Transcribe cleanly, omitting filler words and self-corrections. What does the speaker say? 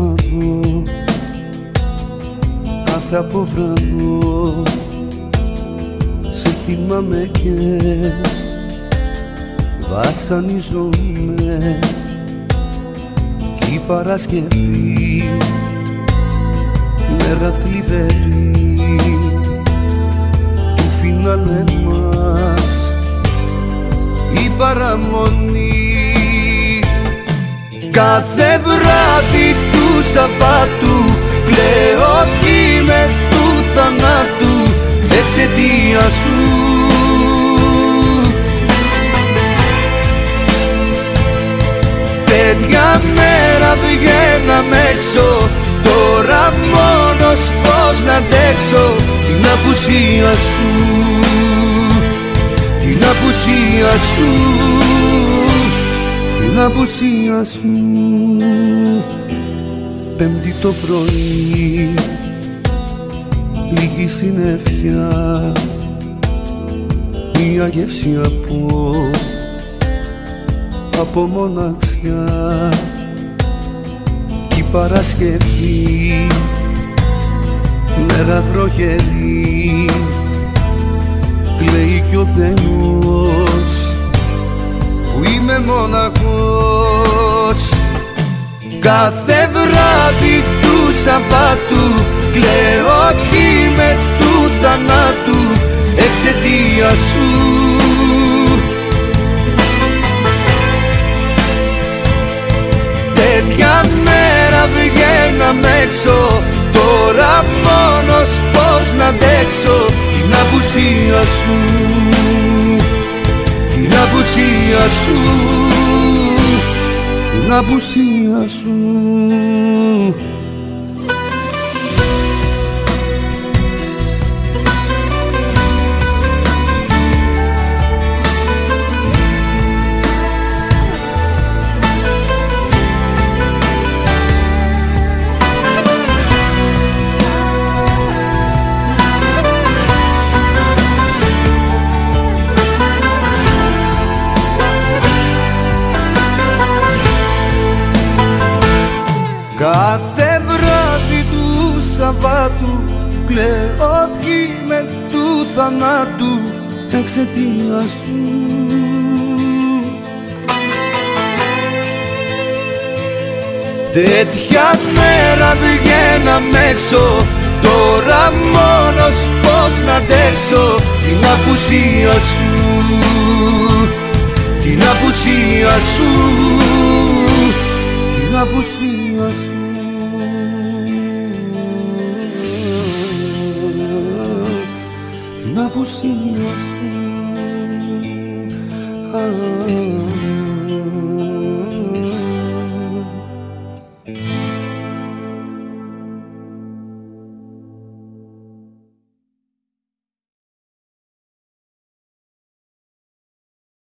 δω κάθε αποβραδό. Σε θυμάμαι και βασανίζομαι κι η Παρασκευή μέρα θλιβερή του φινάλε μας η παραμονή. Κάθε βράδυ του Σαββάτου κλαίω κι με του θανάτου εξαιτίας σου. Τέτοια μέρα βγαίναμε έξω, τώρα μόνος πώς να αντέξω την απουσία σου, την απουσία σου, την απουσία σου. Πέμπτη το πρωί, λίγη συννεφιά, μια γεύση από μοναξιά κι η Παρασκευή μέρα βροχερή κλαίει κι ο Θεός που είμαι μοναχός. Κάθε βράδυ του Σαββάτου κλαίω κι με του θανάτου εξαιτίας σου. Τέτοια μέρα βγαίναμε έξω, τώρα μόνος πώς να αντέξω την απουσία σου, την απουσία σου, την απουσία σου. Κάθε βράδυ του Σαββάτου κλαίω κι με του θανάτου εξαιτίας σου. Τέτοια μέρα βγαίναμε έξω, τώρα μόνος πώς να αντέξω την απουσία σου, την απουσία σου, την απουσία σου. Την απουσία σου.